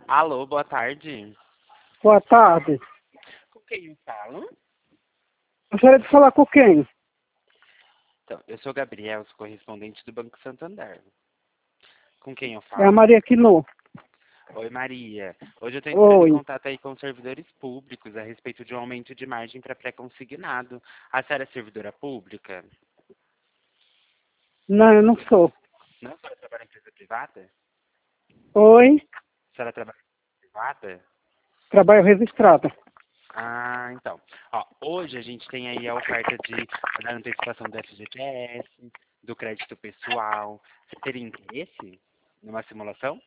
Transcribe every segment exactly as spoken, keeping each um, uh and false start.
Alô, boa tarde. Boa tarde. Com quem eu falo? Gostaria de falar com quem? Então, eu sou Gabriel, sou correspondente do Banco Santander. Com quem eu É a falo? Maria Quinô. Oi, Maria. Hoje eu estou entrando em Oi. contato aí com os servidores públicos a respeito de um aumento de margem para pré-consignado. A senhora é servidora pública? Não, eu não sou. Não, a senhora trabalha em empresa privada? Oi. A senhora trabalha em empresa privada? Trabalho registrado. Ah, então. Ó, hoje a gente tem aí a oferta de, da antecipação do F G T S, do crédito pessoal. Você teria interesse numa simulação?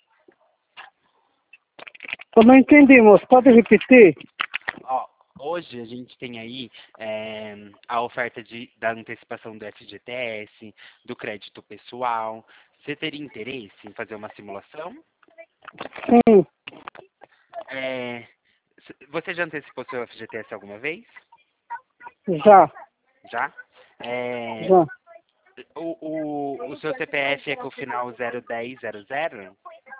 Eu não entendi, moço. Pode repetir? Ó, hoje a gente tem aí é, a oferta de, da antecipação do F G T S, do crédito pessoal. Você teria interesse em fazer uma simulação? Sim, É, s- você já antecipou seu F G T S alguma vez? já. Já? É, Já. o, o, o seu C P F é com o final zero dez zero zero?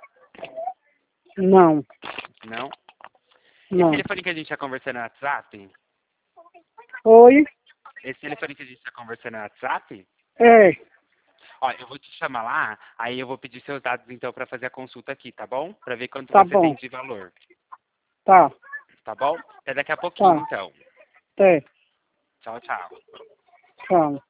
Não. Não? Esse Não. telefone que a gente está conversando no WhatsApp? Oi. Esse telefone que a gente está conversando no WhatsApp? É. Ó, eu vou te chamar lá, aí eu vou pedir seus dados então para fazer a consulta aqui, tá bom? Para ver quanto Tá você tem bom. de valor, Tá. tá bom? Até daqui a pouquinho Tá. então. É. Tchau, tchau. Tchau.